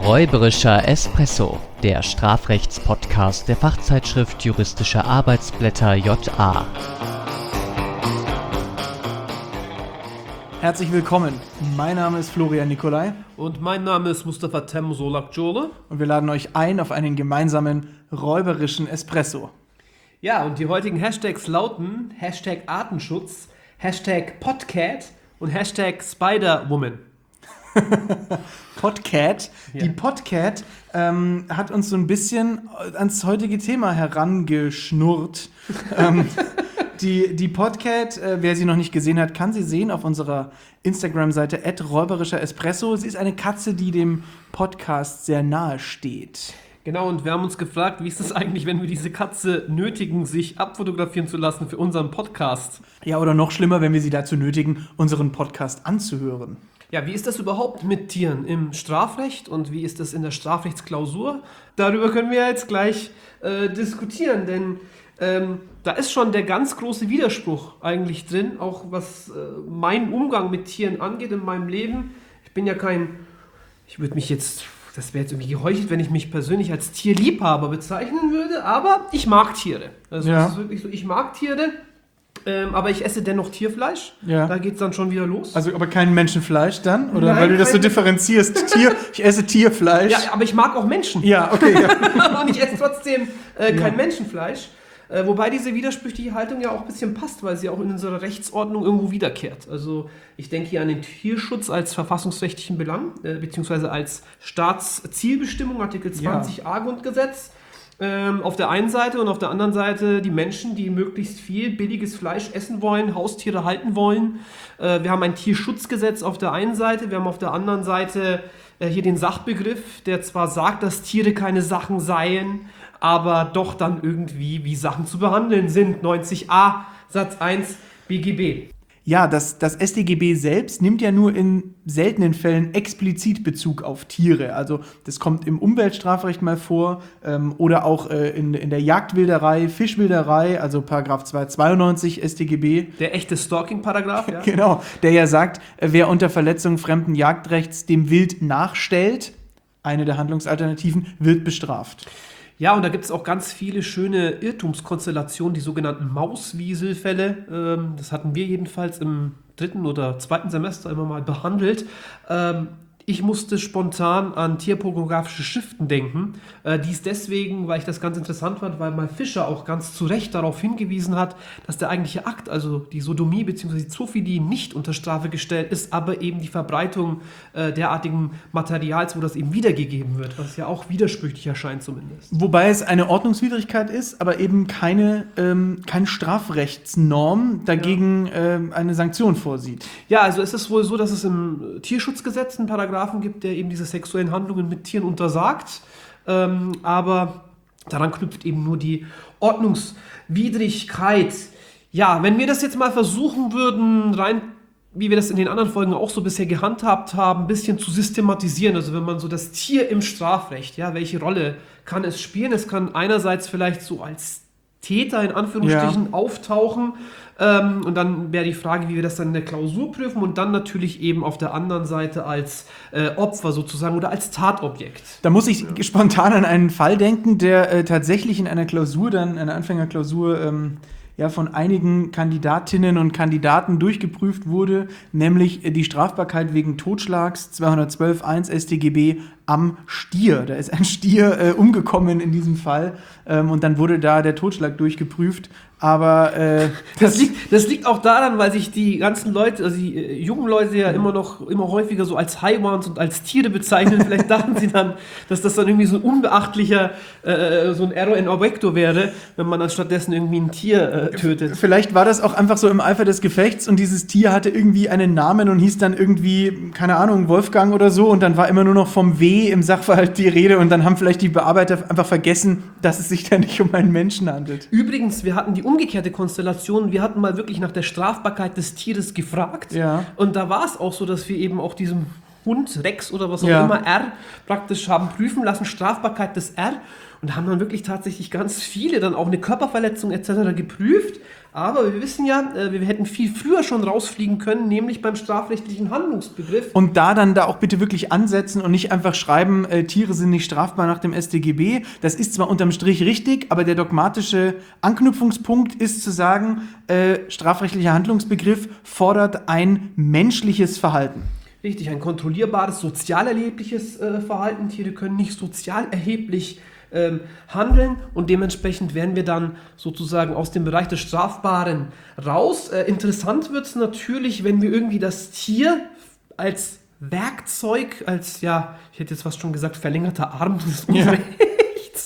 Räuberischer Espresso, der Strafrechtspodcast der Fachzeitschrift Juristische Arbeitsblätter JA. Herzlich willkommen. Mein Name ist Florian Nicolai. Und mein Name ist Mustafa Tem Solak-Jole. Und wir laden euch ein auf einen gemeinsamen räuberischen Espresso. Ja, und die heutigen Hashtags lauten Hashtag Artenschutz, Hashtag Podcat und Hashtag Spider-Woman. Podcat. Ja. Die Podcat hat uns so ein bisschen ans heutige Thema herangeschnurrt. Die Podcat, wer sie noch nicht gesehen hat, kann sie sehen auf unserer Instagram-Seite @räuberischer-espresso. Sie ist eine Katze, die dem Podcast sehr nahe steht. Genau, und wir haben uns gefragt, wie ist es eigentlich, wenn wir diese Katze nötigen, sich abfotografieren zu lassen für unseren Podcast? Ja, oder noch schlimmer, wenn wir sie dazu nötigen, unseren Podcast anzuhören. Ja, wie ist das überhaupt mit Tieren im Strafrecht und wie ist das in der Strafrechtsklausur? Darüber können wir jetzt gleich diskutieren, denn da ist schon der ganz große Widerspruch eigentlich drin, auch was meinen Umgang mit Tieren angeht in meinem Leben. Ich bin ja ich würde mich jetzt, das wäre jetzt irgendwie geheuchelt, wenn ich mich persönlich als Tierliebhaber bezeichnen würde, aber ich mag Tiere. Also ja. Es ist wirklich so, ich mag Tiere. Aber ich esse dennoch Tierfleisch. Ja. Da geht es dann schon wieder los. Also aber kein Menschenfleisch dann? Oder nein, weil du das so differenzierst? Ich esse Tierfleisch. Ja, aber ich mag auch Menschen. Ja, okay. Ja. Und ich esse trotzdem kein Menschenfleisch. Wobei diese widersprüchliche Haltung ja auch ein bisschen passt, weil sie auch in unserer Rechtsordnung irgendwo wiederkehrt. Also ich denke hier an den Tierschutz als verfassungsrechtlichen Belang, beziehungsweise als Staatszielbestimmung, Artikel 20a Grundgesetz. Auf der einen Seite und auf der anderen Seite die Menschen, die möglichst viel billiges Fleisch essen wollen, Haustiere halten wollen. Wir haben ein Tierschutzgesetz auf der einen Seite, wir haben auf der anderen Seite hier den Sachbegriff, der zwar sagt, dass Tiere keine Sachen seien, aber doch dann irgendwie wie Sachen zu behandeln sind. 90a Satz 1 BGB. Ja, das StGB selbst nimmt ja nur in seltenen Fällen explizit Bezug auf Tiere. Also das kommt im Umweltstrafrecht mal vor oder auch in der Jagdwilderei, Fischwilderei, also Paragraph 292 StGB. Der echte Stalking-Paragraph, ja. Genau, der ja sagt, wer unter Verletzung fremden Jagdrechts dem Wild nachstellt, eine der Handlungsalternativen, wird bestraft. Ja, und da gibt es auch ganz viele schöne Irrtumskonstellationen, die sogenannten Mauswieselfälle. Das hatten wir jedenfalls im 3. oder 2. Semester immer mal behandelt. Ich musste spontan an tierpornografische Schriften denken. Dies deswegen, weil ich das ganz interessant fand, weil mal Fischer auch ganz zu Recht darauf hingewiesen hat, dass der eigentliche Akt, also die Sodomie bzw. die Zoophilie, nicht unter Strafe gestellt ist, aber eben die Verbreitung derartigen Materials, wo das eben wiedergegeben wird, was ja auch widersprüchlich erscheint zumindest. Wobei es eine Ordnungswidrigkeit ist, aber eben keine Strafrechtsnorm dagegen eine Sanktion vorsieht. Ja, also es ist wohl so, dass es im Tierschutzgesetz einen Paragraphen gibt, der eben diese sexuellen Handlungen mit Tieren untersagt, aber daran knüpft eben nur die Ordnungswidrigkeit. Ja, wenn wir das jetzt mal versuchen würden, rein wie wir das in den anderen Folgen auch so bisher gehandhabt haben, ein bisschen zu systematisieren, also wenn man so das Tier im Strafrecht, ja, welche Rolle kann es spielen? Es kann einerseits vielleicht so als Täter in Anführungsstrichen auftauchen, und dann wäre die Frage, wie wir das dann in der Klausur prüfen und dann natürlich eben auf der anderen Seite als Opfer sozusagen oder als Tatobjekt. Da muss ich spontan an einen Fall denken, der tatsächlich in einer Klausur, dann einer Anfängerklausur, von einigen Kandidatinnen und Kandidaten durchgeprüft wurde, nämlich die Strafbarkeit wegen Totschlags 212.1 StGB am Stier. Da ist ein Stier umgekommen in diesem Fall und dann wurde da der Totschlag durchgeprüft. Aber das liegt auch daran, weil sich die ganzen Leute, also die jungen Leute ja immer häufiger so als Haywans und als Tiere bezeichnen. Vielleicht dachten sie dann, dass das dann irgendwie so ein unbeachtlicher, so ein Error in Objecto wäre, wenn man dann stattdessen irgendwie ein Tier tötet. Vielleicht war das auch einfach so im Eifer des Gefechts und dieses Tier hatte irgendwie einen Namen und hieß dann irgendwie, keine Ahnung, Wolfgang oder so und dann war immer nur noch vom W im Sachverhalt die Rede und dann haben vielleicht die Bearbeiter einfach vergessen, dass es sich da nicht um einen Menschen handelt. Übrigens, wir hatten die umgekehrte Konstellation. Wir hatten mal wirklich nach der Strafbarkeit des Tieres gefragt. Ja. Und da war es auch so, dass wir eben auch diesem Hund, Rex oder was auch immer, R, praktisch haben prüfen lassen, Strafbarkeit des R. Und da haben dann wirklich tatsächlich ganz viele dann auch eine Körperverletzung etc. geprüft. Aber wir wissen ja, wir hätten viel früher schon rausfliegen können, nämlich beim strafrechtlichen Handlungsbegriff. Und da auch bitte wirklich ansetzen und nicht einfach schreiben, Tiere sind nicht strafbar nach dem StGB. Das ist zwar unterm Strich richtig, aber der dogmatische Anknüpfungspunkt ist zu sagen, strafrechtlicher Handlungsbegriff fordert ein menschliches Verhalten. Richtig, ein kontrollierbares, sozial erhebliches Verhalten. Tiere können nicht sozial erheblich handeln und dementsprechend werden wir dann sozusagen aus dem Bereich des Strafbaren raus. Interessant wird es natürlich, wenn wir irgendwie das Tier als Werkzeug, als, ja, ich hätte jetzt fast schon gesagt, verlängerter Arm des Unrechts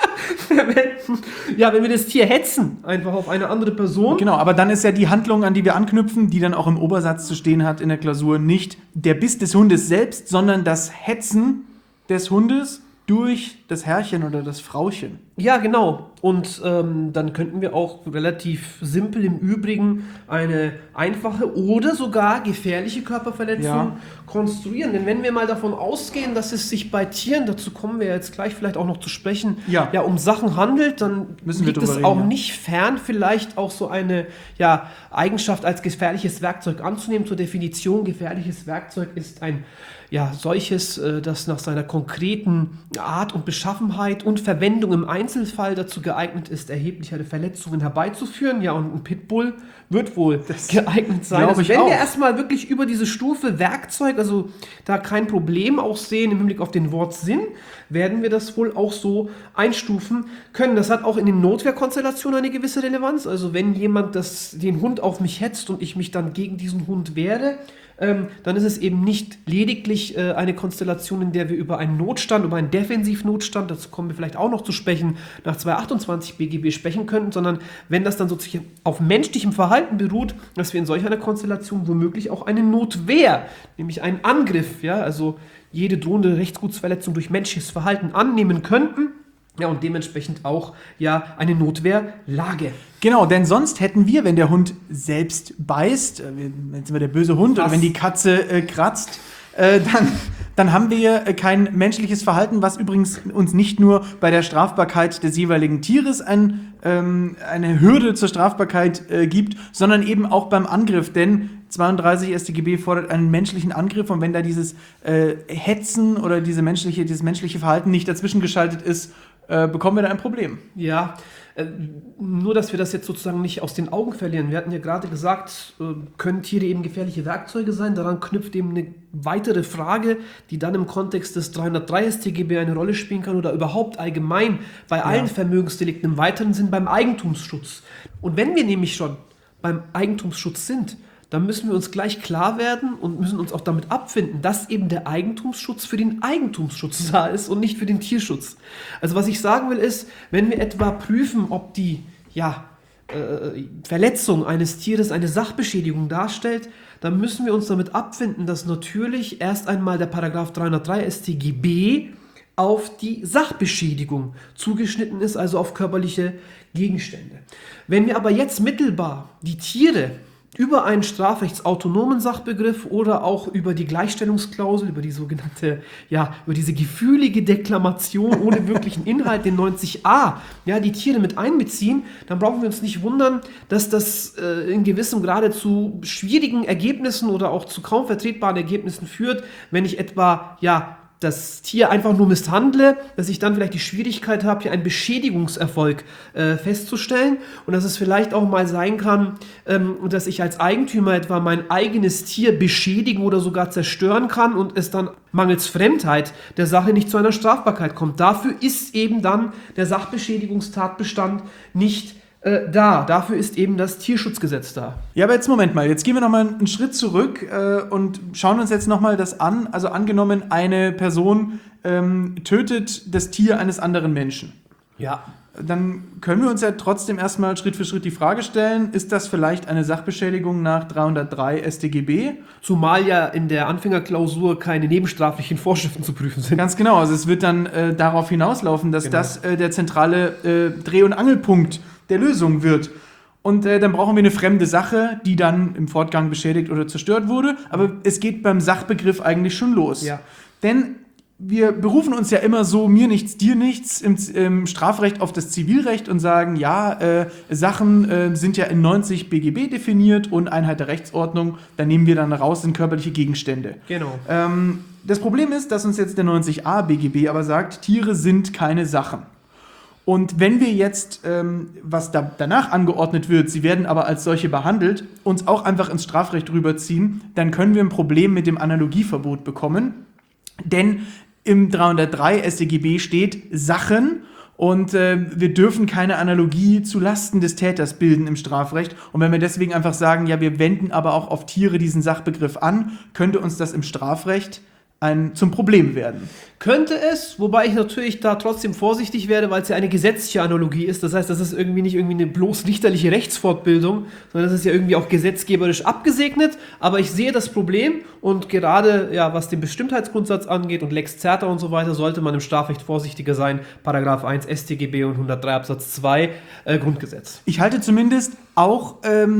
verwenden. Ja, wenn wir das Tier hetzen, einfach auf eine andere Person. Genau, aber dann ist ja die Handlung, an die wir anknüpfen, die dann auch im Obersatz zu stehen hat in der Klausur, nicht der Biss des Hundes selbst, sondern das Hetzen des Hundes durch das Herrchen oder das Frauchen. Ja, genau. Und dann könnten wir auch relativ simpel im Übrigen eine einfache oder sogar gefährliche Körperverletzung konstruieren. Denn wenn wir mal davon ausgehen, dass es sich bei Tieren, dazu kommen wir jetzt gleich vielleicht auch noch zu sprechen, um Sachen handelt, dann liegt es auch nicht fern, vielleicht auch so eine Eigenschaft als gefährliches Werkzeug anzunehmen. Zur Definition, gefährliches Werkzeug ist ein solches, das nach seiner konkreten Art und Beschaffenheit und Verwendung im Einzelfall dazu geeignet ist, erheblichere Verletzungen herbeizuführen. Ja, und ein Pitbull wird wohl geeignet sein. Also wenn wir erstmal wirklich über diese Stufe Werkzeug, also da kein Problem auch sehen im Hinblick auf den Wortsinn, werden wir das wohl auch so einstufen können. Das hat auch in den Notwehrkonstellationen eine gewisse Relevanz. Also wenn jemand den Hund auf mich hetzt und ich mich dann gegen diesen Hund wehre, dann ist es eben nicht lediglich eine Konstellation, in der wir über einen Notstand, über einen Defensivnotstand, dazu kommen wir vielleicht auch noch zu sprechen, nach 228 BGB sprechen könnten, sondern wenn das dann sozusagen auf menschlichem Verhalten beruht, dass wir in solch einer Konstellation womöglich auch eine Notwehr, nämlich einen Angriff, also jede drohende Rechtsgutsverletzung durch menschliches Verhalten annehmen könnten. Ja, und dementsprechend auch eine Notwehrlage. Genau, denn sonst hätten wir, wenn der Hund selbst beißt, wenn es der böse Hund oder wenn die Katze kratzt, dann haben wir kein menschliches Verhalten, was übrigens uns nicht nur bei der Strafbarkeit des jeweiligen Tieres eine Hürde zur Strafbarkeit gibt, sondern eben auch beim Angriff, denn 32 StGB fordert einen menschlichen Angriff und wenn da dieses Hetzen oder dieses menschliche Verhalten nicht dazwischen geschaltet ist, bekommen wir da ein Problem. Ja, nur dass wir das jetzt sozusagen nicht aus den Augen verlieren. Wir hatten ja gerade gesagt, können Tiere eben gefährliche Werkzeuge sein? Daran knüpft eben eine weitere Frage, die dann im Kontext des 303 StGB eine Rolle spielen kann oder überhaupt allgemein bei allen Vermögensdelikten im weiteren Sinn beim Eigentumsschutz. Und wenn wir nämlich schon beim Eigentumsschutz sind, dann müssen wir uns gleich klar werden und müssen uns auch damit abfinden, dass eben der Eigentumsschutz für den Eigentumsschutz da ist und nicht für den Tierschutz. Also was ich sagen will ist, wenn wir etwa prüfen, ob die Verletzung eines Tieres eine Sachbeschädigung darstellt, dann müssen wir uns damit abfinden, dass natürlich erst einmal der Paragraph 303 StGB auf die Sachbeschädigung zugeschnitten ist, also auf körperliche Gegenstände. Wenn wir aber jetzt mittelbar die Tiere über einen strafrechtsautonomen Sachbegriff oder auch über die Gleichstellungsklausel, über die sogenannte, über diese gefühlige Deklamation ohne wirklichen Inhalt, den 90a, die Tiere mit einbeziehen, dann brauchen wir uns nicht wundern, dass das in gewissem Grade zu schwierigen Ergebnissen oder auch zu kaum vertretbaren Ergebnissen führt, wenn ich etwa, das Tier einfach nur misshandle, dass ich dann vielleicht die Schwierigkeit habe, hier einen Beschädigungserfolg festzustellen und dass es vielleicht auch mal sein kann, dass ich als Eigentümer etwa mein eigenes Tier beschädigen oder sogar zerstören kann und es dann mangels Fremdheit der Sache nicht zu einer Strafbarkeit kommt. Dafür ist eben dann der Sachbeschädigungstatbestand nicht da. Dafür ist eben das Tierschutzgesetz da. Ja, aber jetzt Moment mal. Jetzt gehen wir nochmal einen Schritt zurück und schauen uns jetzt nochmal das an. Also angenommen, eine Person tötet das Tier eines anderen Menschen. Ja. Dann können wir uns ja trotzdem erstmal Schritt für Schritt die Frage stellen, ist das vielleicht eine Sachbeschädigung nach 303 StGB? Zumal ja in der Anfängerklausur keine nebenstraflichen Vorschriften zu prüfen sind. Ganz genau. Also es wird dann darauf hinauslaufen, dass das der zentrale Dreh- und Angelpunkt der Lösung wird. Und dann brauchen wir eine fremde Sache, die dann im Fortgang beschädigt oder zerstört wurde. Aber es geht beim Sachbegriff eigentlich schon los. Ja. Denn wir berufen uns ja immer so, mir nichts, dir nichts, im Strafrecht auf das Zivilrecht und sagen, Sachen sind ja in 90 BGB definiert und Einheit der Rechtsordnung, da nehmen wir dann raus, sind körperliche Gegenstände. Genau. Das Problem ist, dass uns jetzt der 90a BGB aber sagt, Tiere sind keine Sachen. Und wenn wir jetzt, was danach angeordnet wird, sie werden aber als solche behandelt, uns auch einfach ins Strafrecht rüberziehen, dann können wir ein Problem mit dem Analogieverbot bekommen. Denn im 303 StGB steht Sachen und wir dürfen keine Analogie zu Lasten des Täters bilden im Strafrecht. Und wenn wir deswegen einfach sagen, ja, wir wenden aber auch auf Tiere diesen Sachbegriff an, könnte uns das im Strafrecht zum Problem werden. Könnte es, wobei ich natürlich da trotzdem vorsichtig werde, weil es ja eine gesetzliche Analogie ist. Das heißt, das ist irgendwie nicht eine bloß richterliche Rechtsfortbildung, sondern das ist ja irgendwie auch gesetzgeberisch abgesegnet. Aber ich sehe das Problem und gerade, was den Bestimmtheitsgrundsatz angeht und Lex Certa und so weiter, sollte man im Strafrecht vorsichtiger sein. Paragraph 1 StGB und 103 Absatz 2 Grundgesetz. Ich halte zumindest auch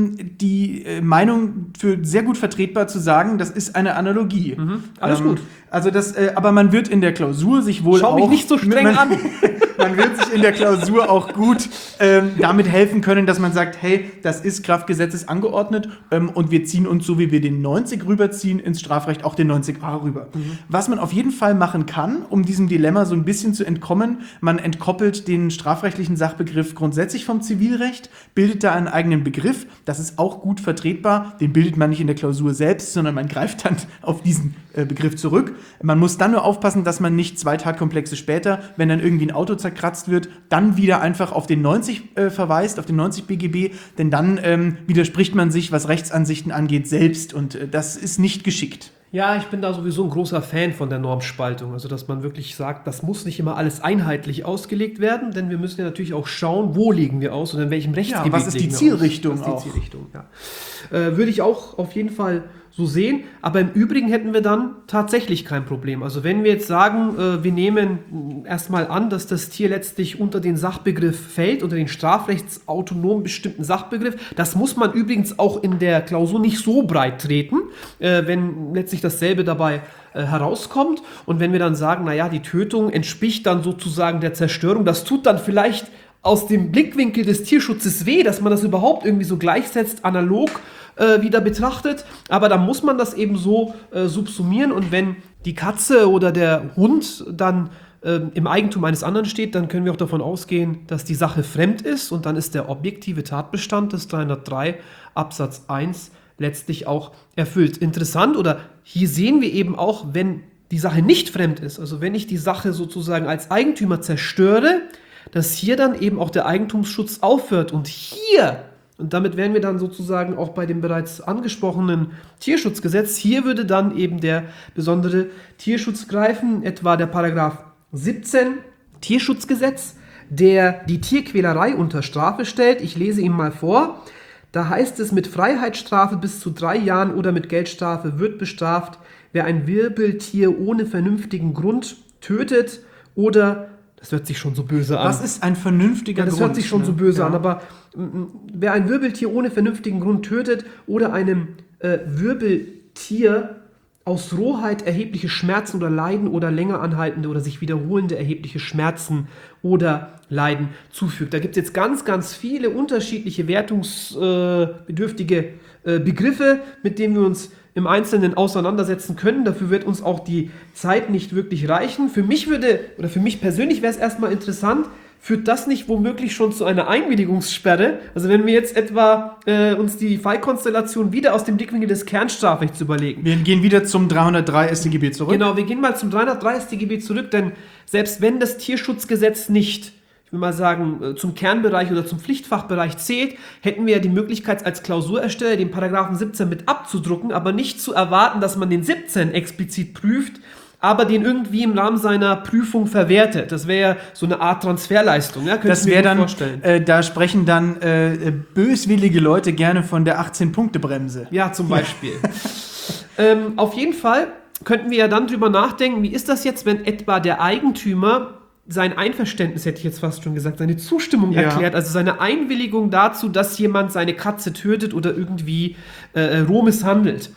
die Meinung für sehr gut vertretbar zu sagen, das ist eine Analogie. Alles gut. Also aber man wird in der Klausur sich wohl Schau mich nicht so streng an. Man wird sich in der Klausur auch gut damit helfen können, dass man sagt, hey, das ist Kraftgesetzes angeordnet und wir ziehen uns, so wie wir den 90 rüberziehen, ins Strafrecht auch den 90a rüber. Was man auf jeden Fall machen kann, um diesem Dilemma so ein bisschen zu entkommen, man entkoppelt den strafrechtlichen Sachbegriff grundsätzlich vom Zivilrecht, bildet da einen eigenen Begriff, das ist auch gut vertretbar, den bildet man nicht in der Klausur selbst, sondern man greift dann auf diesen Begriff zurück. Man muss dann nur aufpassen, dass man nicht 2 Tatkomplexe später, wenn dann irgendwie ein Auto zerkratzt wird, dann wieder einfach auf den 90 verweist, auf den 90 BGB, denn dann widerspricht man sich, was Rechtsansichten angeht, selbst und das ist nicht geschickt. Ja, ich bin da sowieso ein großer Fan von der Normspaltung. Also, dass man wirklich sagt, das muss nicht immer alles einheitlich ausgelegt werden, denn wir müssen ja natürlich auch schauen, wo legen wir aus und in welchem Rechtsgebiet was ist die Zielrichtung auch. Würde ich auch auf jeden Fall so sehen, aber im Übrigen hätten wir dann tatsächlich kein Problem. Also wenn wir jetzt sagen, wir nehmen erstmal an, dass das Tier letztlich unter den Sachbegriff fällt, unter den strafrechtsautonom bestimmten Sachbegriff, das muss man übrigens auch in der Klausur nicht so breit treten, wenn letztlich dasselbe dabei herauskommt. Und wenn wir dann sagen, naja, die Tötung entspricht dann sozusagen der Zerstörung, das tut dann vielleicht aus dem Blickwinkel des Tierschutzes weh, dass man das überhaupt irgendwie so gleichsetzt, analog wieder betrachtet, aber da muss man das eben so subsumieren und wenn die Katze oder der Hund dann im Eigentum eines anderen steht, dann können wir auch davon ausgehen, dass die Sache fremd ist und dann ist der objektive Tatbestand des 303 Absatz 1 letztlich auch erfüllt. Interessant oder hier sehen wir eben auch, wenn die Sache nicht fremd ist, also wenn ich die Sache sozusagen als Eigentümer zerstöre, dass hier dann eben auch der Eigentumsschutz aufhört und damit wären wir dann sozusagen auch bei dem bereits angesprochenen Tierschutzgesetz. Hier würde dann eben der besondere Tierschutz greifen, etwa der Paragraph 17 Tierschutzgesetz, der die Tierquälerei unter Strafe stellt. Ich lese ihn mal vor. Da heißt es, mit Freiheitsstrafe bis zu 3 Jahren oder mit Geldstrafe wird bestraft, wer ein Wirbeltier ohne vernünftigen Grund tötet oder... Das hört sich schon so böse an. Was ist ein vernünftiger Grund? Das hört sich schon so böse an, aber wer ein Wirbeltier ohne vernünftigen Grund tötet oder einem Wirbeltier aus Rohheit erhebliche Schmerzen oder Leiden oder länger anhaltende oder sich wiederholende erhebliche Schmerzen oder Leiden zufügt. Da gibt es jetzt ganz, ganz viele unterschiedliche wertungsbedürftige Begriffe, mit denen wir uns im Einzelnen auseinandersetzen können. Dafür wird uns auch die Zeit nicht wirklich reichen. Für mich persönlich wäre es erstmal interessant, führt das nicht womöglich schon zu einer Einwilligungssperre? Also wenn wir jetzt etwa uns die Fallkonstellation wieder aus dem Blickwinkel des Kernstrafrechts überlegen. Wir gehen wieder zum 303 StGB zurück. Genau, wir gehen mal zum 303 StGB zurück, denn selbst wenn das Tierschutzgesetz nicht, ich will mal sagen, zum Kernbereich oder zum Pflichtfachbereich zählt, hätten wir ja die Möglichkeit als Klausurersteller den Paragraphen 17 mit abzudrucken, aber nicht zu erwarten, dass man den 17 explizit prüft, aber den irgendwie im Rahmen seiner Prüfung verwertet. Das wäre ja so eine Art Transferleistung. Ja? Das wäre dann, da sprechen dann böswillige Leute gerne von der 18-Punkte-Bremse. Ja, zum Beispiel. Auf jeden Fall könnten wir ja dann drüber nachdenken, wie ist das jetzt, wenn etwa der Eigentümer sein Einverständnis, hätte ich jetzt fast schon gesagt, seine Zustimmung erklärt, also seine Einwilligung dazu, dass jemand seine Katze tötet oder irgendwie roh misshandelt.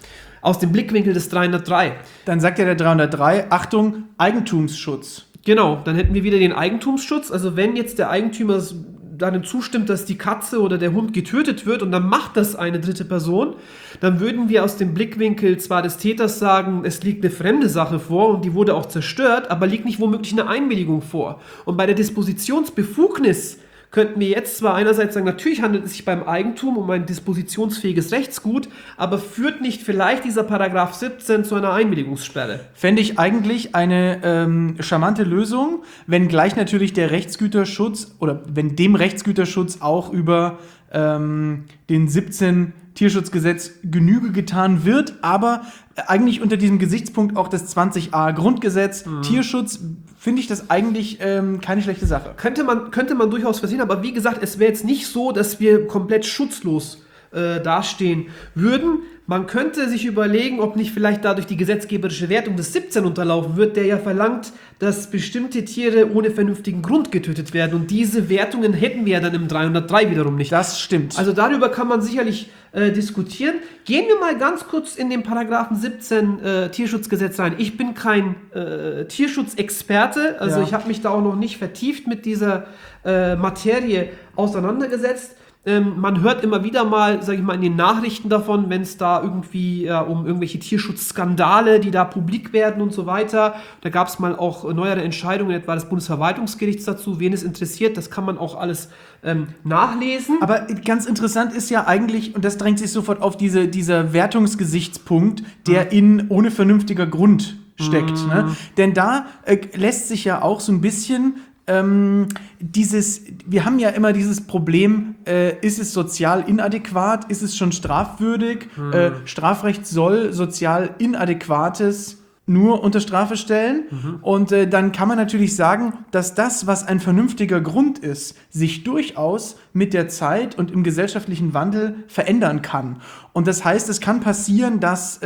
aus dem Blickwinkel des 303. Dann sagt ja der 303, Achtung, Eigentumsschutz. Genau, dann hätten wir wieder den Eigentumsschutz. Also wenn jetzt der Eigentümer darin zustimmt, dass die Katze oder der Hund getötet wird und dann macht das eine dritte Person, dann würden wir aus dem Blickwinkel zwar des Täters sagen, es liegt eine fremde Sache vor und die wurde auch zerstört, aber liegt nicht womöglich eine Einwilligung vor. Und bei der Dispositionsbefugnis könnten wir jetzt zwar einerseits sagen, natürlich handelt es sich beim Eigentum um ein dispositionsfähiges Rechtsgut, aber führt nicht vielleicht dieser Paragraph 17 zu einer Einwilligungssperre? Fände ich eigentlich eine charmante Lösung, wenn gleich natürlich der Rechtsgüterschutz oder wenn dem Rechtsgüterschutz auch über den 17 Tierschutzgesetz Genüge getan wird, aber eigentlich unter diesem Gesichtspunkt auch das 20a Grundgesetz Tierschutz, finde ich das eigentlich keine schlechte Sache. Könnte man durchaus versehen, aber wie gesagt, es wäre jetzt nicht so, dass wir komplett schutzlos dastehen würden. Man könnte sich überlegen, ob nicht vielleicht dadurch die gesetzgeberische Wertung des 17 unterlaufen wird, der ja verlangt, dass bestimmte Tiere ohne vernünftigen Grund getötet werden. Und diese Wertungen hätten wir ja dann im 303 wiederum nicht. Das stimmt. Also darüber kann man sicherlich diskutieren. Gehen wir mal ganz kurz in den Paragraphen 17 Tierschutzgesetz rein. Ich bin kein Tierschutzexperte, also ich habe mich da auch noch nicht vertieft mit dieser Materie auseinandergesetzt. Man hört immer wieder mal, sage ich mal, in den Nachrichten davon, wenn es da irgendwie um irgendwelche Tierschutzskandale, die da publik werden und so weiter. Da gab es mal auch neuere Entscheidungen, etwa des Bundesverwaltungsgerichts dazu. Wen es interessiert, das kann man auch alles nachlesen. Aber ganz interessant ist ja eigentlich, und das drängt sich sofort auf, dieser Wertungsgesichtspunkt, der in ohne vernünftiger Grund steckt. Ne? Denn da lässt sich ja auch so ein bisschen wir haben ja immer dieses Problem, ist es sozial inadäquat, ist es schon strafwürdig, Strafrecht soll sozial Inadäquates nur unter Strafe stellen und dann kann man natürlich sagen, dass das, was ein vernünftiger Grund ist, sich durchaus mit der Zeit und im gesellschaftlichen Wandel verändern kann. Und das heißt, es kann passieren, dass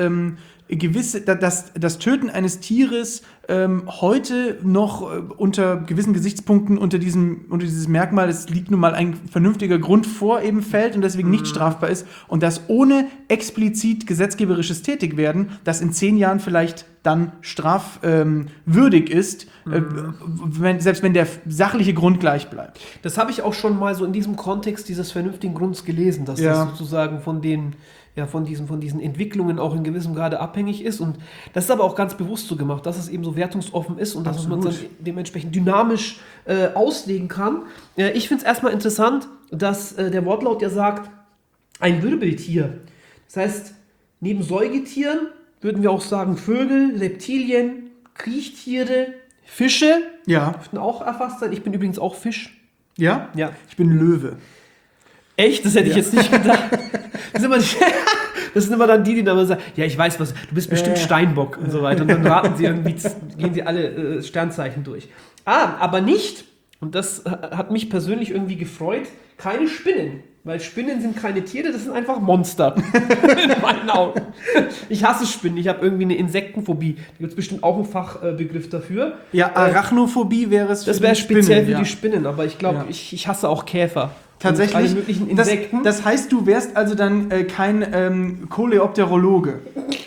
das Töten eines Tieres heute noch unter gewissen Gesichtspunkten unter dieses Merkmal, es liegt nun mal ein vernünftiger Grund vor, eben fällt und deswegen nicht strafbar ist und das ohne explizit gesetzgeberisches Tätigwerden, das in 10 Jahren vielleicht dann strafwürdig ist, selbst wenn der sachliche Grund gleich bleibt. Das habe ich auch schon mal so in diesem Kontext dieses vernünftigen Grunds gelesen, dass das sozusagen von diesen Entwicklungen auch in gewissem Grade abhängig ist. Und das ist aber auch ganz bewusst so gemacht, dass es eben so wertungsoffen ist und dass man es dann dementsprechend dynamisch auslegen kann. Ich finde es erstmal interessant, dass der Wortlaut ja sagt, ein Wirbeltier. Das heißt, neben Säugetieren würden wir auch sagen Vögel, Reptilien, Kriechtiere, Fische. Ja. Dürften auch erfasst sein. Ich bin übrigens auch Fisch. Ja? Ja. Ich bin Löwe. Echt? Das hätte ich jetzt nicht gedacht. Das sind immer dann die dann sagen, ja, ich weiß was, du bist bestimmt Steinbock und so weiter. Und dann raten sie irgendwie, gehen sie alle Sternzeichen durch. Aber nicht, und das hat mich persönlich irgendwie gefreut, keine Spinnen. Weil Spinnen sind keine Tiere, das sind einfach Monster. In meinen Augen. Ich hasse Spinnen, ich habe irgendwie eine Insektenphobie. Da gibt es bestimmt auch einen Fachbegriff dafür. Ja, Arachnophobie wäre es für das wäre speziell für ja. die Spinnen, aber ich glaube, ich hasse auch Käfer. Tatsächlich. Alle möglichen Insekten. Das heißt, du wärst also dann kein Coleopterologe.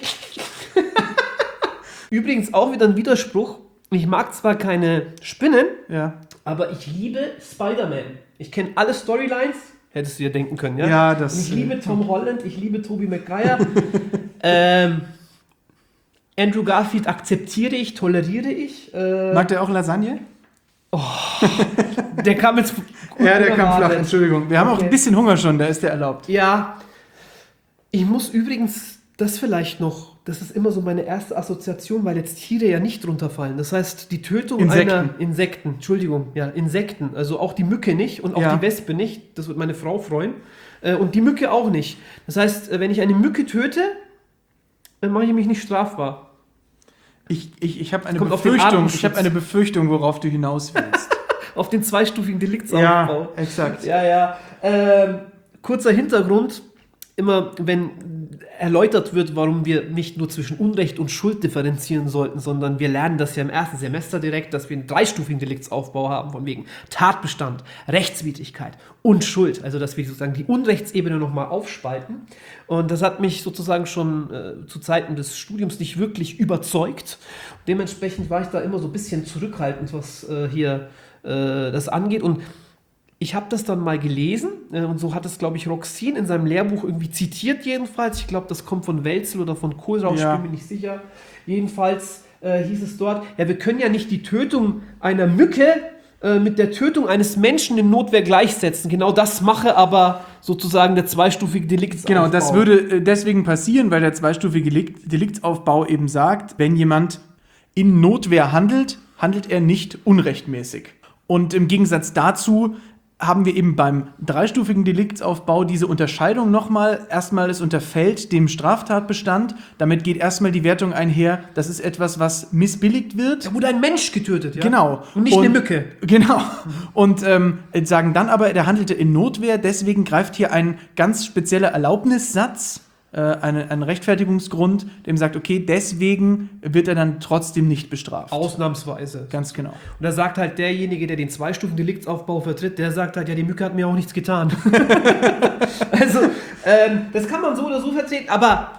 Übrigens auch wieder ein Widerspruch. Ich mag zwar keine Spinnen, aber ich liebe Spider-Man. Ich kenne alle Storylines. Hättest du dir denken können, ja? Ja, das. Und ich liebe Tom Holland, ich liebe Tobey Maguire. Andrew Garfield akzeptiere ich, toleriere ich. Mag der auch Lasagne? Der kam jetzt. Ja, der kam flach, Entschuldigung. Wir haben auch ein bisschen Hunger schon, da ist der erlaubt. Ja. Ich muss übrigens das vielleicht noch, das ist immer so meine erste Assoziation, weil jetzt Tiere ja nicht drunter fallen. Das heißt, die Tötung Insekten, also auch die Mücke nicht und auch die Wespe nicht. Das wird meine Frau freuen. Und die Mücke auch nicht. Das heißt, wenn ich eine Mücke töte, dann mache ich mich nicht strafbar. Ich habe eine Befürchtung, worauf du hinaus willst. Auf den zweistufigen Deliktsaufbau. Ja, exakt. Ja. Kurzer Hintergrund. immer, wenn erläutert wird, warum wir nicht nur zwischen Unrecht und Schuld differenzieren sollten, sondern wir lernen das ja im ersten Semester direkt, dass wir einen dreistufigen Deliktsaufbau haben, von wegen Tatbestand, Rechtswidrigkeit und Schuld. Also, dass wir sozusagen die Unrechtsebene nochmal aufspalten. Und das hat mich sozusagen schon zu Zeiten des Studiums nicht wirklich überzeugt. Dementsprechend war ich da immer so ein bisschen zurückhaltend, was hier das angeht. Und ich habe das dann mal gelesen und so hat es, glaube ich, Roxin in seinem Lehrbuch irgendwie zitiert jedenfalls. Ich glaube, das kommt von Welzel oder von Kohlrausch, ich bin mir nicht sicher. Jedenfalls hieß es dort, ja, wir können ja nicht die Tötung einer Mücke mit der Tötung eines Menschen in Notwehr gleichsetzen. Genau das mache aber sozusagen der zweistufige Deliktsaufbau. Genau, das würde deswegen passieren, weil der zweistufige Deliktsaufbau eben sagt, wenn jemand in Notwehr handelt, handelt er nicht unrechtmäßig. Und im Gegensatz dazu haben wir eben beim dreistufigen Deliktsaufbau diese Unterscheidung nochmal. Erstmal, es unterfällt dem Straftatbestand. Damit geht erstmal die Wertung einher, das ist etwas, was missbilligt wird. Da wurde ein Mensch getötet, ja? Genau. Und nicht eine Mücke. Genau. Und sagen dann aber, der handelte in Notwehr, deswegen greift hier ein ganz spezieller Erlaubnissatz, ein Rechtfertigungsgrund, dem sagt, okay, deswegen wird er dann trotzdem nicht bestraft. Ausnahmsweise. Ganz genau. Und da sagt halt derjenige, der den Zweistufen-Deliktsaufbau vertritt, der sagt halt, ja, die Mücke hat mir auch nichts getan. Also, das kann man so oder so vertreten, aber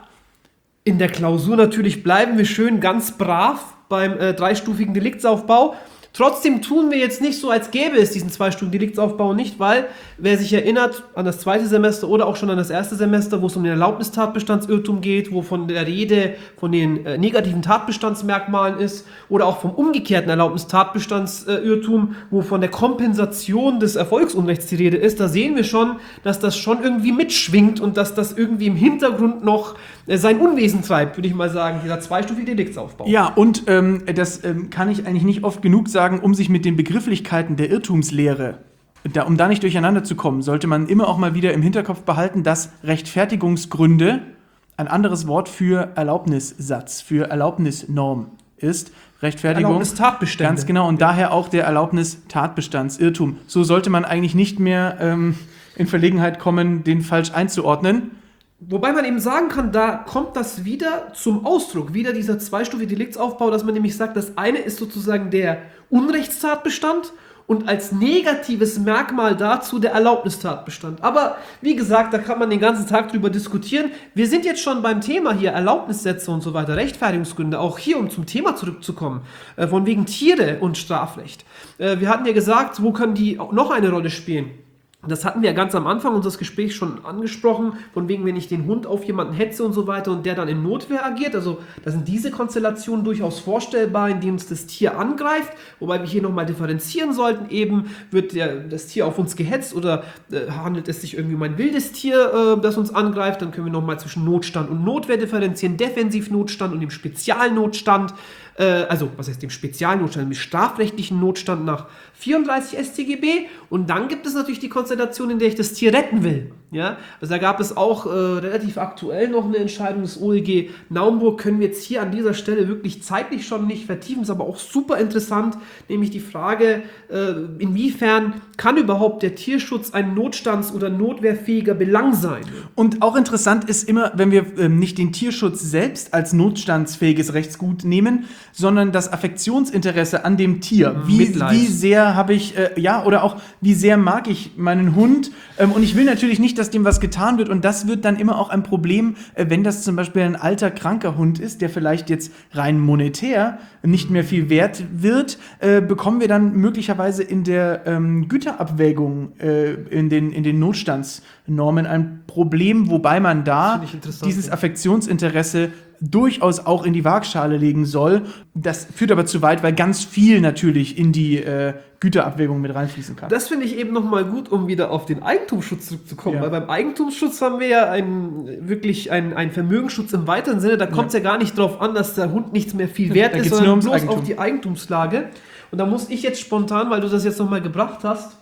in der Klausur natürlich bleiben wir schön ganz brav beim dreistufigen Deliktsaufbau. Trotzdem tun wir jetzt nicht so, als gäbe es diesen zweistufigen Deliktsaufbau nicht, weil, wer sich erinnert an das zweite Semester oder auch schon an das erste Semester, wo es um den Erlaubnistatbestandsirrtum geht, wo von der Rede von den negativen Tatbestandsmerkmalen ist, oder auch vom umgekehrten Erlaubnistatbestandsirrtum, wo von der Kompensation des Erfolgsunrechts die Rede ist, da sehen wir schon, dass das schon irgendwie mitschwingt und dass das irgendwie im Hintergrund noch sein Unwesen treibt, würde ich mal sagen, dieser zweistufige Deliktsaufbau. Ja, und das kann ich eigentlich nicht oft genug sagen, um sich mit den Begrifflichkeiten der Irrtumslehre, um da nicht durcheinander zu kommen, sollte man immer auch mal wieder im Hinterkopf behalten, dass Rechtfertigungsgründe ein anderes Wort für Erlaubnissatz, für Erlaubnisnorm ist. Rechtfertigung. Erlaubnistatbestände. Ganz genau, und daher auch der Erlaubnistatbestandsirrtum. So sollte man eigentlich nicht mehr in Verlegenheit kommen, den falsch einzuordnen. Wobei man eben sagen kann, da kommt das wieder zum Ausdruck, wieder dieser zweistufige Deliktsaufbau, dass man nämlich sagt, das eine ist sozusagen der Unrechtstatbestand und als negatives Merkmal dazu der Erlaubnistatbestand. Aber wie gesagt, da kann man den ganzen Tag drüber diskutieren. Wir sind jetzt schon beim Thema hier, Erlaubnissätze und so weiter, Rechtfertigungsgründe, auch hier, um zum Thema zurückzukommen, von wegen Tiere und Strafrecht. Wir hatten ja gesagt, wo können die auch noch eine Rolle spielen? Das hatten wir ja ganz am Anfang unseres Gesprächs schon angesprochen, von wegen, wenn ich den Hund auf jemanden hetze und so weiter und der dann in Notwehr agiert. Also da sind diese Konstellationen durchaus vorstellbar, indem es das Tier angreift, wobei wir hier nochmal differenzieren sollten. Eben wird das Tier auf uns gehetzt oder handelt es sich irgendwie um ein wildes Tier, das uns angreift. Dann können wir nochmal zwischen Notstand und Notwehr differenzieren, Defensivnotstand und dem Spezialnotstand. Also, was heißt dem Spezialnotstand, dem strafrechtlichen Notstand nach 34 StGB. Und dann gibt es natürlich die Konstellation, in der ich das Tier retten will. Ja? Also da gab es auch relativ aktuell noch eine Entscheidung des OLG Naumburg. Können wir jetzt hier an dieser Stelle wirklich zeitlich schon nicht vertiefen, ist aber auch super interessant, nämlich die Frage, inwiefern kann überhaupt der Tierschutz ein notstands- oder notwehrfähiger Belang sein? Und auch interessant ist immer, wenn wir nicht den Tierschutz selbst als notstandsfähiges Rechtsgut nehmen, sondern das Affektionsinteresse an dem Tier. Wie sehr habe ich, oder auch wie sehr mag ich meinen Hund. Und ich will natürlich nicht, dass dem was getan wird. Und das wird dann immer auch ein Problem, wenn das zum Beispiel ein alter, kranker Hund ist, der vielleicht jetzt rein monetär nicht mehr viel wert wird, bekommen wir dann möglicherweise in der Güterabwägung in den Notstandsnormen ein Problem, wobei man da dieses Affektionsinteresse durchaus auch in die Waagschale legen soll. Das führt aber zu weit, weil ganz viel natürlich in die Güterabwägung mit reinfließen kann. Das finde ich eben nochmal gut, um wieder auf den Eigentumsschutz zurückzukommen, weil beim Eigentumsschutz haben wir ja wirklich einen Vermögensschutz im weiteren Sinne. Da kommt es ja gar nicht drauf an, dass der Hund nichts mehr viel wert ist, sondern bloß auf die Eigentumslage. Und da muss ich jetzt spontan, weil du das jetzt nochmal gebracht hast,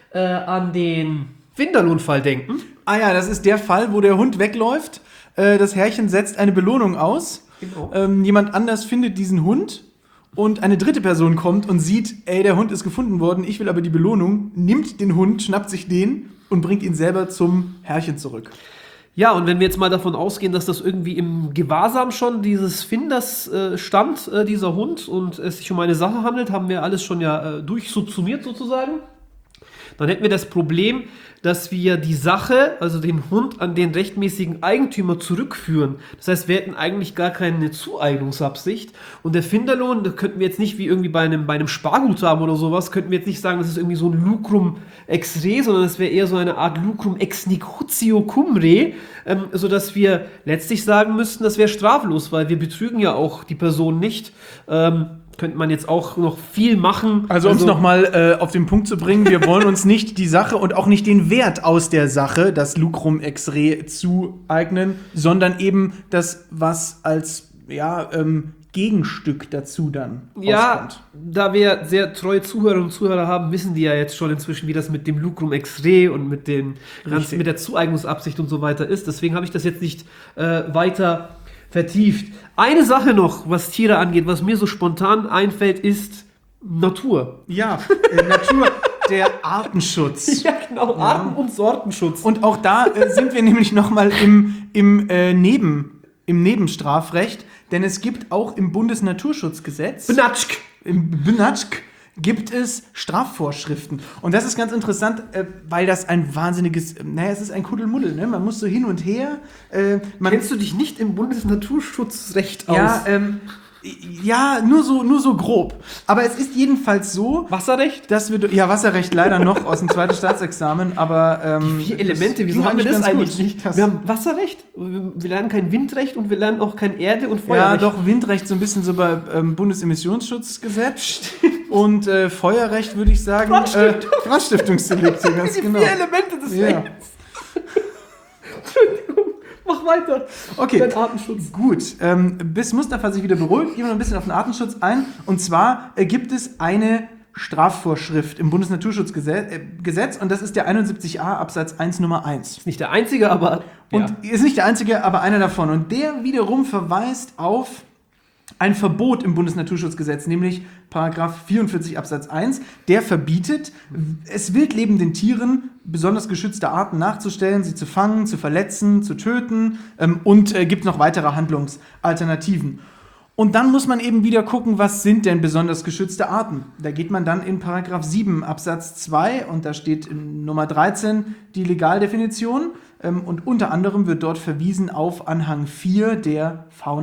an den Winterlohnfall denken. Ah ja, das ist der Fall, wo der Hund wegläuft. Das Herrchen setzt eine Belohnung aus. Genau. Jemand anders findet diesen Hund und eine dritte Person kommt und sieht, der Hund ist gefunden worden, ich will aber die Belohnung, nimmt den Hund, schnappt sich den und bringt ihn selber zum Herrchen zurück. Ja, und wenn wir jetzt mal davon ausgehen, dass das irgendwie im Gewahrsam schon dieses Finders stand, dieser Hund, und es sich um eine Sache handelt, haben wir alles schon durchsubsumiert sozusagen, dann hätten wir das Problem, dass wir die Sache, also den Hund, an den rechtmäßigen Eigentümer zurückführen. Das heißt, wir hätten eigentlich gar keine Zueignungsabsicht. Und der Finderlohn, da könnten wir jetzt nicht wie irgendwie bei einem Sparguthaben oder sowas, könnten wir jetzt nicht sagen, das ist irgendwie so ein Lucrum ex re, sondern es wäre eher so eine Art Lucrum ex nicutio cum re, sodass wir letztlich sagen müssten, das wäre straflos, weil wir betrügen ja auch die Person nicht. Könnte man jetzt auch noch viel machen. Also um es nochmal auf den Punkt zu bringen, wir wollen uns nicht die Sache und auch nicht den Wert aus der Sache, das Lucrum ex re, zueignen, sondern eben das, was als Gegenstück dazu dann rauskommt. Da wir sehr treue Zuhörerinnen und Zuhörer haben, wissen die ja jetzt schon inzwischen, wie das mit dem Lucrum ex re und mit der Zueignungsabsicht und so weiter ist. Deswegen habe ich das jetzt nicht weiter vertieft. Eine Sache noch, was Tiere angeht, was mir so spontan einfällt, ist Natur. Ja, Natur, der Artenschutz. Ja, genau, Arten- und Sortenschutz. Und auch da sind wir nämlich nochmal im Nebenstrafrecht, denn es gibt auch im Bundesnaturschutzgesetz im BNatschK gibt es Strafvorschriften. Und das ist ganz interessant, weil das ein wahnsinniges, es ist ein Kuddelmuddel, ne? Man muss so hin und her. Kennst du dich nicht im Bundesnaturschutzrecht aus? Ja, nur so grob. Aber es ist jedenfalls so. Wasserrecht? Dass wir, Wasserrecht leider noch aus dem zweiten Staatsexamen, aber. Die 4 Elemente, wieso haben wir das eigentlich nicht? Wir haben Wasserrecht, wir lernen kein Windrecht und wir lernen auch kein Erde- und Feuerrecht. Ja, doch, Windrecht so ein bisschen so bei Bundesemissionsschutzgesetz. Und Feuerrecht würde ich sagen. Brandstiftungsdelikte, ganz genau. Die 4 Elemente des Rechts. Entschuldigung. Mach weiter. Okay, dein Artenschutz. Gut. Bis Mustafa sich wieder beruhigt, gehen wir noch ein bisschen auf den Artenschutz ein. Und zwar gibt es eine Strafvorschrift im Bundesnaturschutzgesetz und das ist der 71a Absatz 1 Nummer 1. Ist nicht der einzige, aber... Ist nicht der einzige, aber einer davon. Und der wiederum verweist auf ein Verbot im Bundesnaturschutzgesetz, nämlich Paragraph 44 Absatz 1, der verbietet, es wildlebenden Tieren besonders geschützte Arten nachzustellen, sie zu fangen, zu verletzen, zu töten und gibt noch weitere Handlungsalternativen. Und dann muss man eben wieder gucken, was sind denn besonders geschützte Arten? Da geht man dann in Paragraph 7 Absatz 2 und da steht in Nummer 13 die Legaldefinition und unter anderem wird dort verwiesen auf Anhang 4 der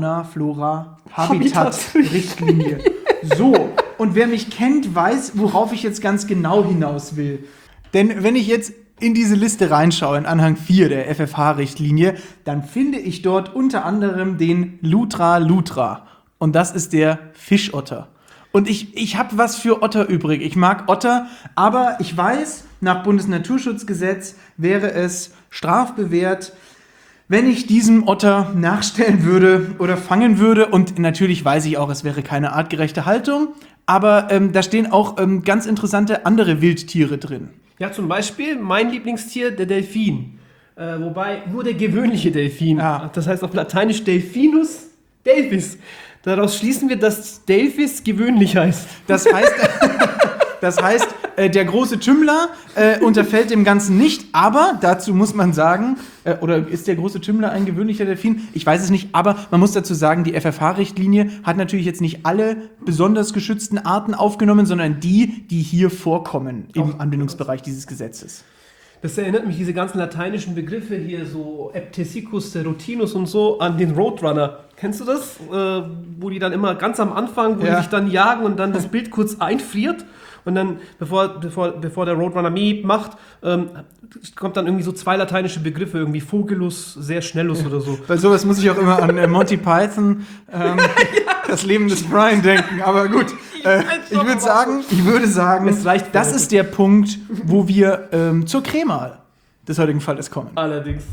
Fauna-Flora-Habitat-Richtlinie. So, und wer mich kennt, weiß, worauf ich jetzt ganz genau hinaus will. Denn wenn ich jetzt in diese Liste reinschaue, in Anhang 4 der FFH-Richtlinie, dann finde ich dort unter anderem den Lutra lutra. Und das ist der Fischotter. Und ich habe was für Otter übrig. Ich mag Otter, aber ich weiß, nach Bundesnaturschutzgesetz wäre es strafbewehrt, wenn ich diesem Otter nachstellen würde oder fangen würde. Und natürlich weiß ich auch, es wäre keine artgerechte Haltung. Aber da stehen auch ganz interessante andere Wildtiere drin. Ja, zum Beispiel mein Lieblingstier, der Delfin. Wobei nur der gewöhnliche Delfin. Ja. Das heißt auf Lateinisch Delphinus delphis. Daraus schließen wir, dass Delphis gewöhnlich heißt. Das heißt, der große Tümmler unterfällt dem Ganzen nicht, aber dazu muss man sagen, oder ist der große Tümmler ein gewöhnlicher Delfin? Ich weiß es nicht, aber man muss dazu sagen, die FFH-Richtlinie hat natürlich jetzt nicht alle besonders geschützten Arten aufgenommen, sondern die hier vorkommen im Anwendungsbereich dieses Gesetzes. Das erinnert mich, diese ganzen lateinischen Begriffe hier, so Eptesicus, Rutinus und so, an den Roadrunner. Kennst du das? Wo die dann immer ganz am Anfang, wo die sich dann jagen und dann das Bild kurz einfriert und dann, bevor der Roadrunner Miep macht, kommt dann irgendwie so 2 lateinische Begriffe, irgendwie Vogelus, sehr schnellus oder so. Bei sowas muss ich auch immer an Monty Python, das Leben des Brian denken, aber gut. Ich würde sagen, es reicht das ist der Punkt, wo wir zur Creme des heutigen Falles kommen. Allerdings.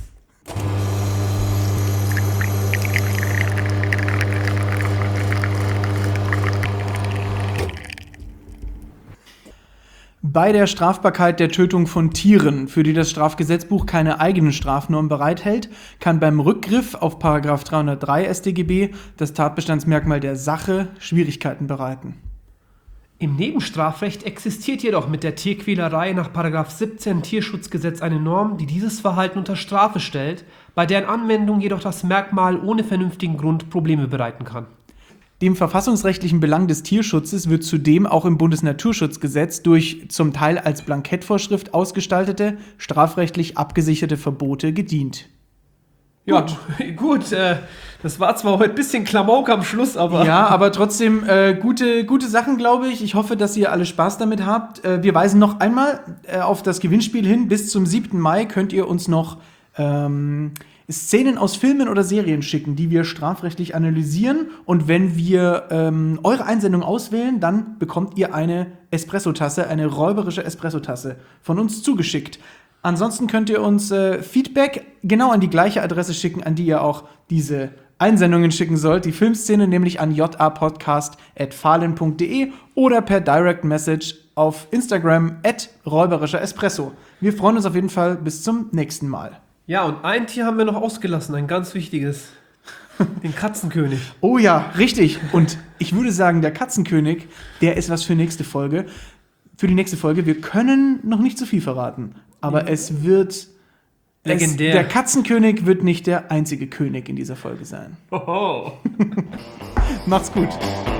Bei der Strafbarkeit der Tötung von Tieren, für die das Strafgesetzbuch keine eigene Strafnorm bereithält, kann beim Rückgriff auf § 303 StGB das Tatbestandsmerkmal der Sache Schwierigkeiten bereiten. Im Nebenstrafrecht existiert jedoch mit der Tierquälerei nach § 17 Tierschutzgesetz eine Norm, die dieses Verhalten unter Strafe stellt, bei deren Anwendung jedoch das Merkmal ohne vernünftigen Grund Probleme bereiten kann. Dem verfassungsrechtlichen Belang des Tierschutzes wird zudem auch im Bundesnaturschutzgesetz durch zum Teil als Blankettvorschrift ausgestaltete, strafrechtlich abgesicherte Verbote gedient. Ja, gut, das war zwar heute ein bisschen Klamauk am Schluss, aber... Ja, aber trotzdem gute Sachen, glaube ich. Ich hoffe, dass ihr alle Spaß damit habt. Wir weisen noch einmal auf das Gewinnspiel hin. Bis zum 7. Mai könnt ihr uns noch Szenen aus Filmen oder Serien schicken, die wir strafrechtlich analysieren. Und wenn wir eure Einsendung auswählen, dann bekommt ihr eine Espresso-Tasse, eine räuberische Espresso-Tasse von uns zugeschickt. Ansonsten könnt ihr uns Feedback genau an die gleiche Adresse schicken, an die ihr auch diese Einsendungen schicken sollt. Die Filmszene nämlich an japodcast@fahlen.de oder per Direct Message auf Instagram @räuberischer Espresso. Wir freuen uns auf jeden Fall bis zum nächsten Mal. Ja, und ein Tier haben wir noch ausgelassen, ein ganz wichtiges. Den Katzenkönig. Oh ja, richtig. Und ich würde sagen, der Katzenkönig, der ist was für nächste Folge. Für die nächste Folge. Wir können noch nicht zu viel verraten, aber es wird legendär. Der Katzenkönig wird nicht der einzige König in dieser Folge sein. Hoho. Macht's gut.